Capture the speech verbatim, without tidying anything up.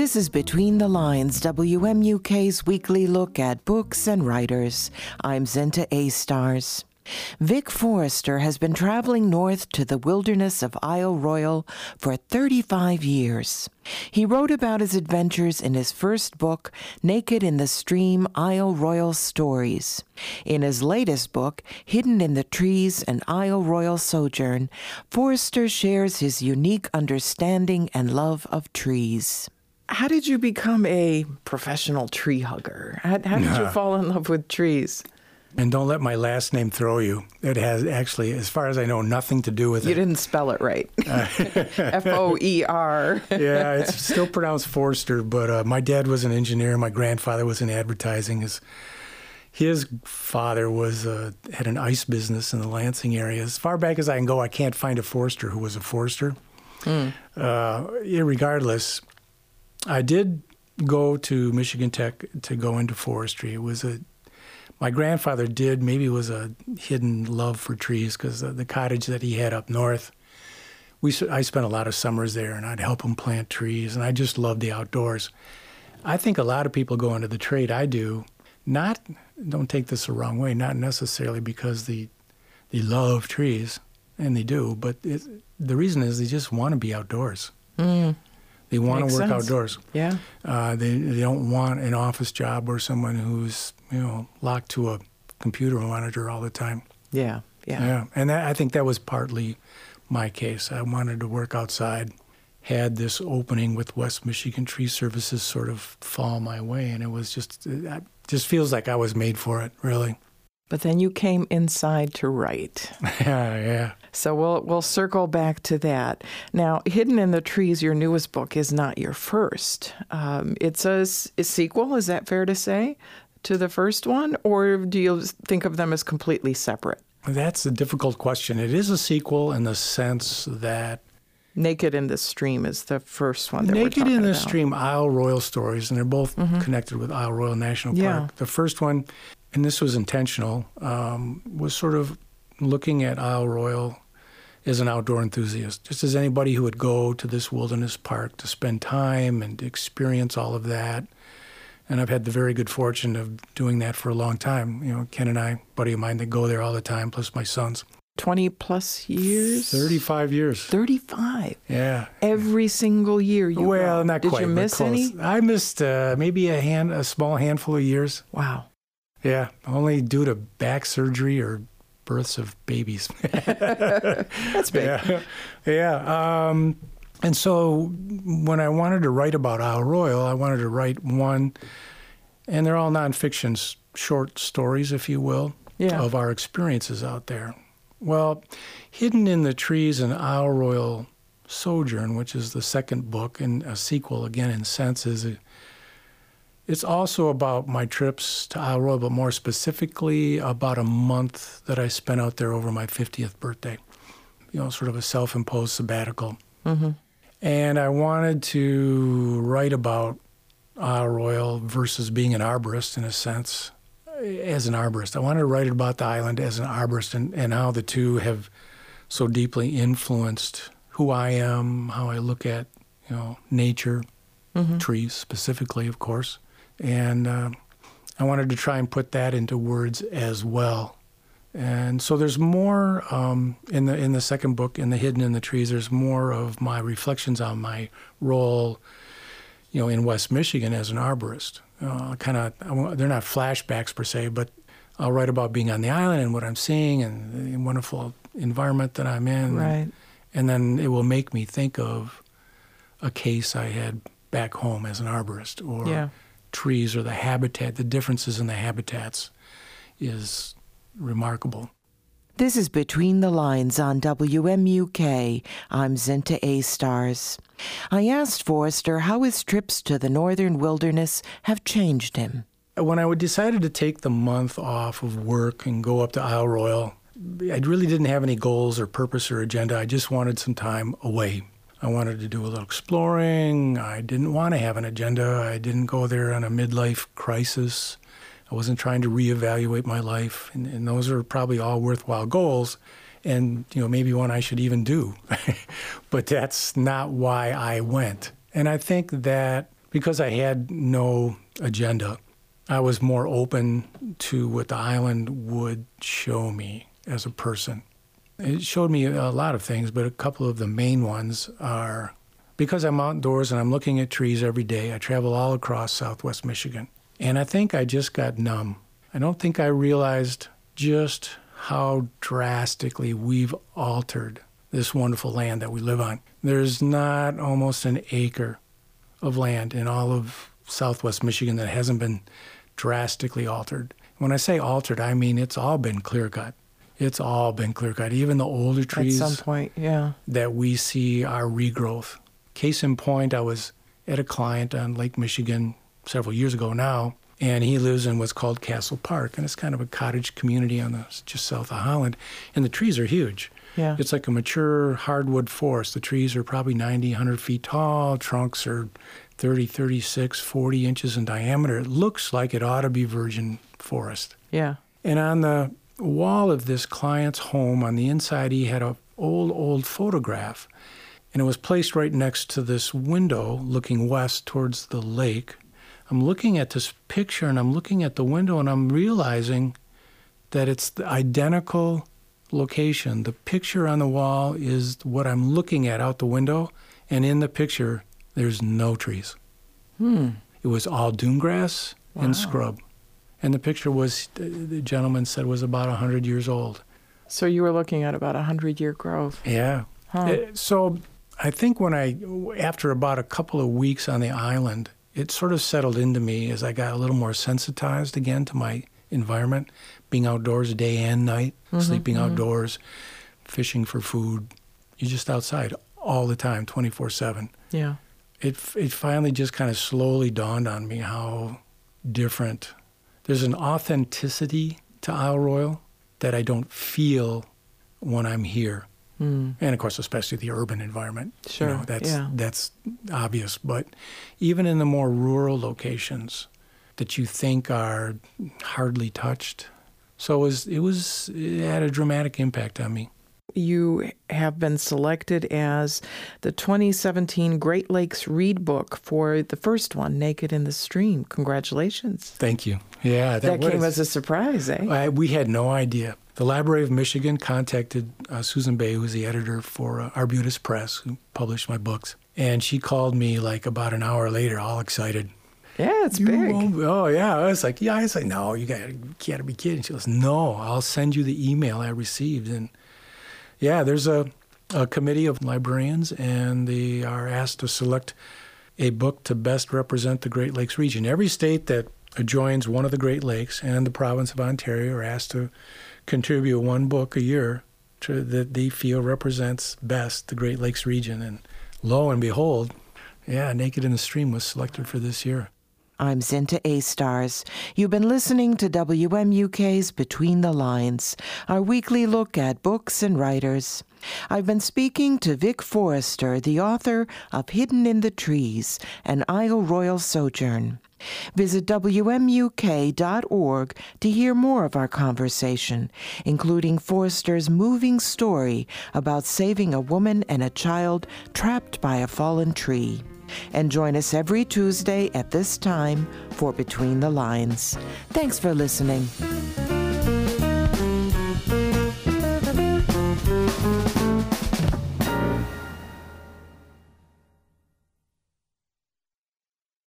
This is Between the Lines, W M U K's weekly look at books and writers. I'm Zenta A-Stars. Vic Forrester has been traveling north to the wilderness of Isle Royale for thirty-five years. He wrote about his adventures in his first book, Naked in the Stream, Isle Royale Stories. In his latest book, Hidden in the Trees, An Isle Royale Sojourn, Forrester shares his unique understanding and love of trees. How did you become a professional tree hugger? How, how did you fall in love with trees? And don't let my last name throw you. It has actually, as far as I know, nothing to do with you it. You didn't spell it right. F O E R. Yeah, it's still pronounced Forster, but uh, my dad was an engineer. My grandfather was in advertising. His, his father was uh, had an ice business in the Lansing area. As far back as I can go, I can't find a Forster who was a Forster. Mm. Uh, irregardless, I did go to Michigan Tech to go into forestry. It was a My grandfather did, maybe it was a hidden love for trees because the, the cottage that he had up north, we I spent a lot of summers there, and I'd help him plant trees, and I just loved the outdoors. I think a lot of people go into the trade I do, not, don't take this the wrong way, not necessarily because they, they love trees, and they do, but it, the reason is they just want to be outdoors. Mm. They want Makes to work sense. outdoors. Yeah. Uh, they they don't want an office job or someone who's, you know, locked to a computer monitor all the time. Yeah, yeah. Yeah, and that, I think that was partly my case. I wanted to work outside, had this opening with West Michigan Tree Services sort of fall my way, and it was just, it just feels like I was made for it, really. But then you came inside to write. Yeah, yeah. So we'll we'll circle back to that. Now, Hidden in the Trees, your newest book, is not your first. Um, it's a, a sequel, is that fair to say, to the first one? Or do you think of them as completely separate? That's a difficult question. It is a sequel in the sense that Naked in the Stream is the first one that we're Naked talking in the about. Stream, Isle Royale Stories, and they're both mm-hmm. connected with Isle Royale National yeah. Park. The first one, and this was intentional, um, was sort of looking at Isle Royale as an outdoor enthusiast, just as anybody who would go to this wilderness park to spend time and experience all of that. And I've had the very good fortune of doing that for a long time. You know, Ken and I, a buddy of mine that go there all the time, plus my sons. twenty plus years? thirty-five years. thirty-five? Yeah. Every single year you Well, go. not Did quite. Did you miss any? I missed uh, maybe a hand, a small handful of years. Wow. Yeah, only due to back surgery or births of babies. That's big. Yeah, yeah. Um, and so when I wanted to write about Isle Royale, I wanted to write one, and they're all nonfiction short stories, if you will, yeah. of our experiences out there. Well, Hidden in the Trees, An Isle Royale Sojourn, which is the second book and a sequel, again, in sense, is a It's also about my trips to Isle Royale, but more specifically about a month that I spent out there over my fiftieth birthday. You know, sort of a self-imposed sabbatical. Mm-hmm. And I wanted to write about Isle Royale versus being an arborist, in a sense, as an arborist. I wanted to write about the island as an arborist and, and how the two have so deeply influenced who I am, how I look at, you know, nature, mm-hmm. trees specifically, of course. And uh, I wanted to try and put that into words as well. And so there's more um, in the in the second book, in the Hidden in the Trees. There's more of my reflections on my role, you know, in West Michigan as an arborist. Uh, kind of, they're not flashbacks per se, but I'll write about being on the island and what I'm seeing and the wonderful environment that I'm in. Right. And then it will make me think of a case I had back home as an arborist, or yeah. trees, or the habitat, the differences in the habitats is remarkable. This is Between the Lines on W M U K. I'm Zenta A-Stars. I asked Forrester how his trips to the northern wilderness have changed him. When I decided to take the month off of work and go up to Isle Royale, I really didn't have any goals or purpose or agenda. I just wanted some time away. I wanted to do a little exploring. I didn't want to have an agenda. I didn't go there on a midlife crisis. I wasn't trying to reevaluate my life, and, and those are probably all worthwhile goals, and you know maybe one I should even do. But that's not why I went. And I think that because I had no agenda. I was more open to what the island would show me as a person. It showed me a lot of things, but a couple of the main ones are, because I'm outdoors and I'm looking at trees every day, I travel all across Southwest Michigan. And I think I just got numb. I don't think I realized just how drastically we've altered this wonderful land that we live on. There's not almost an acre of land in all of Southwest Michigan that hasn't been drastically altered. When I say altered, I mean it's all been clear-cut. It's all been clear-cut. Even the older trees At some point, yeah. that we see are regrowth. Case in point, I was at a client on Lake Michigan several years ago now, and he lives in what's called Castle Park, and it's kind of a cottage community on the just south of Holland, and the trees are huge. Yeah. It's like a mature hardwood forest. The trees are probably ninety, one hundred feet tall. Trunks are thirty, thirty-six, forty inches in diameter. It looks like it ought to be virgin forest. Yeah. And on the wall of this client's home, on the inside, he had an old, old photograph, and it was placed right next to this window looking west towards the lake. I'm looking at this picture, and I'm looking at the window, and I'm realizing that it's the identical location. The picture on the wall is what I'm looking at out the window, and in the picture, there's no trees. Hmm. It was all dune grass Wow. and scrub. And the picture was, the gentleman said, was about one hundred years old. So you were looking at about a hundred-year growth. Yeah. Huh. Uh, So I think when I, after about a couple of weeks on the island, it sort of settled into me as I got a little more sensitized again to my environment, being outdoors day and night, Mm-hmm, sleeping mm-hmm. outdoors, fishing for food. You're just outside all the time, twenty-four seven. Yeah. It, it finally just kind of slowly dawned on me how different. There's an authenticity to Isle Royale that I don't feel when I'm here. Mm. And of course, especially the urban environment. Sure, You know, that's, yeah. that's obvious. But even in the more rural locations that you think are hardly touched. So it was, it was, it had a dramatic impact on me. You have been selected as the twenty seventeen Great Lakes Read Book for the first one, Naked in the Stream. Congratulations. Thank you. Yeah. That, what came is- as a surprise, eh? I, we had no idea. The Library of Michigan contacted uh, Susan Bay, who's the editor for uh, Arbutus Press, who published my books. And she called me like about an hour later, all excited. Yeah, it's You big. won't- Oh, yeah. I was like, yeah. I was like, no, you got you can't be kidding. She goes, no, I'll send you the email I received. And yeah, there's a, a committee of librarians, and they are asked to select a book to best represent the Great Lakes region. Every state that adjoins one of the Great Lakes and the province of Ontario are asked to contribute one book a year to, that they feel represents best the Great Lakes region. And lo and behold, yeah, Naked in the Stream was selected for this year. I'm Zinta A-Stars. You've been listening to W M U K's Between the Lines, our weekly look at books and writers. I've been speaking to Vic Forrester, the author of Hidden in the Trees, An Isle Royale Sojourn. Visit W M U K dot org to hear more of our conversation, including Forrester's moving story about saving a woman and a child trapped by a fallen tree. And join us every Tuesday at this time for Between the Lines. Thanks for listening.